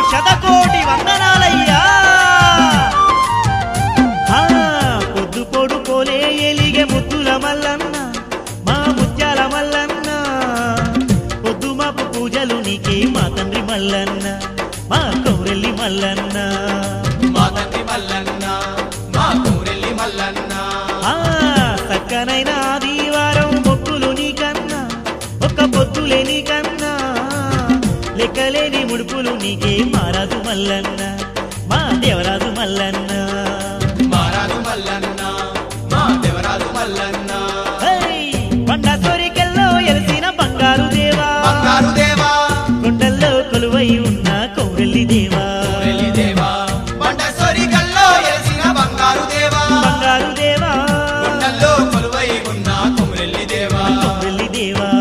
శతకోటి వందనాలయ్యా పొద్దు పొడుకోలే ఎలిగే ముద్దుల మల్లన్న మా ముత్యాల మల్లన్న పొద్దు మాపు పూజలు నీకే మా తండ్రి మల్లన్న మా కౌరెల్లి మల్లన్న మా తండ్రి మల్లన్న మా కౌరెల్లి మల్లన్న చక్కనైన ఆదివారం మొక్కులు నీకన్నా ఒక్క పొద్దులే నీకన్నా లెక్కలేని ముడుపులు నీకే మారాజు మల్లన్న మా దేవరాజు మల్లన్న మారాజు మల్లన్న మా దేవరాజు మల్లన్న బండ సోరికెల్లో ఎలిసిన బంగారు దేవా బంగారు దేవా కొండల్లో కొలువై ఉన్న కౌరెల్లి దేవా కౌరెల్లి దేవా బండ సోరికల్లో ఎలిసిన బంగారు దేవా బంగారు దేవా కొండల్లో కొలువై ఉన్న కౌరెల్లి దేవా కౌరెల్లి దేవా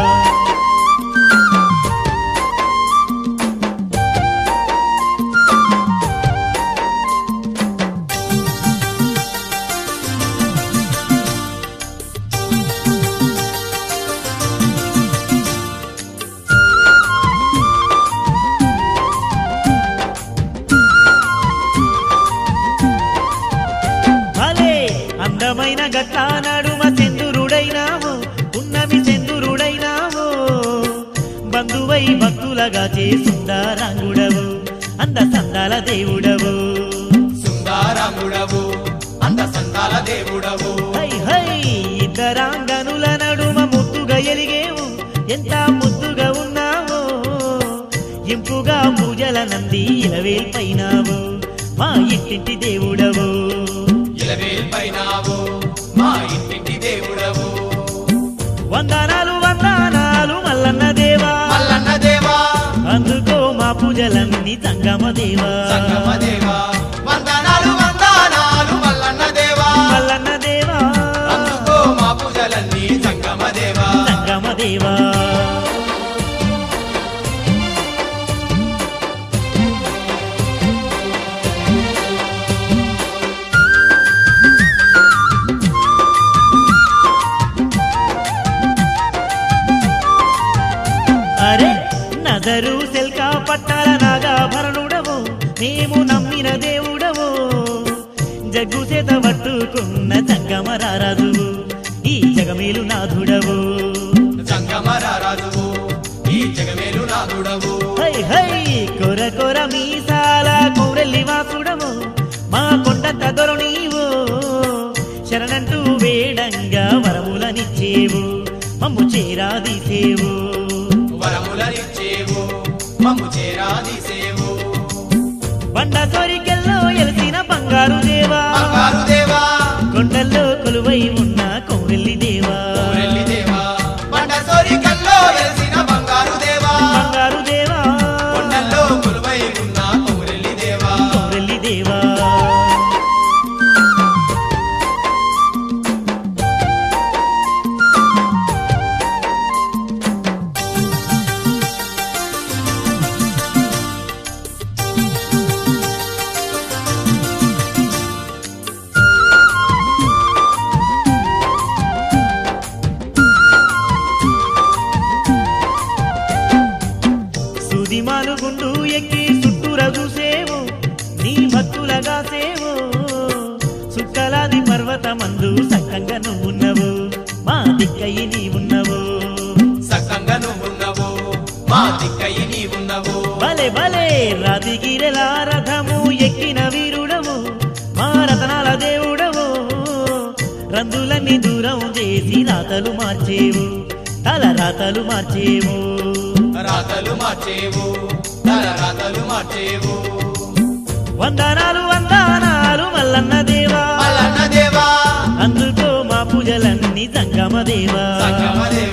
అందమైన గట్ల నడుమ చంద్రుడైనావో ఉన్నమి చంద్రుడైనావో బంధువై భక్తులగా చేసుందారాంగుడవు అంద సందాల దేవుడవు సుందరాంగుడవు అంద సందాల దేవుడవు హై హై ఇద్దరాంగనుల నడుమ ముద్దుగా ఎలిగేవు ఎంత ముద్దుగా ఉన్నావో ఇంపుగా పూజల నంది ఇలవేల్పైనావు మా ఇంటింటి దేవుడవు ఇలవేల్పైనావు మా ఇంటింటి దేవుడవు వందనాలు వందనాలు మల్లన్న దేవా మల్లన్న దేవా అందుకో మా పూజలన్నీ సంగమ దేవా సంగమ దేవా వందనాలు వందనాలు మల్లన్న దేవా మల్లన్న దేవా అందుకో మా పూజలన్నీ సంగమ దేవా సంగమ దేవా అరే నగరు సెల్కా పట్టాల నాగాభరణుడవు మేము నమ్మిన దేవుడవు జగ్గు చేత పట్టుకున్న సంగమరారాజువు ఈ జగమేలు నాథుడవు సంగమరారాజువు ఈ జగమేలు నాథుడవు హై హై కొర కొర మీసాల కౌరెల్లి వాసుడవు మా కొండంత దొర నీవు శరణంటూ వేడంగా వరములనిచ్చేవు మమ్ము చేరాదీసేవు వరములనిచ్చేవు మమ్ము చేరాదీసేవు బండ సోరికెల్లో ఎలిసిన బంగారు దేవా బంగారు దేవా కొండల్లో కొలువై ఉన్న కౌరెల్లి దేవా కౌరెల్లి దేవా బండ సోరికల్లో వెలిసిన బంగారు దేవా బంగారు దేవా కొండల్లో కొలువై ఉన్న కౌరెల్లి దేవా కౌరెల్లి దేవా సుదిమాలు గుండు ఎక్కి చుట్టూరా చూసేవు నీ భక్తులగా సేవు సుక్కలాది పర్వతమందు సక్కంగా నువ్వున్నవు మా దిక్కయి నీవున్నవు సక్కంగా నువ్వున్నవు మా దిక్కయి నీవున్నవు భలే భలే రాతిగిరెలా రథము ఎక్కిన వీరుడవు మా రతనాల దేవుడవు రందులన్నీ దూరం చేసి రాతలు మార్చేవు తల రాతలు మార్చేవు రాతలు మార్చేవు తల రాతలు మార్చేవు వందనాలు వందనాలు మల్లన్న దేవా మల్లన్న దేవా అందుకో మా పూజలన్నీ సంగమ దేవా సంగమ దేవా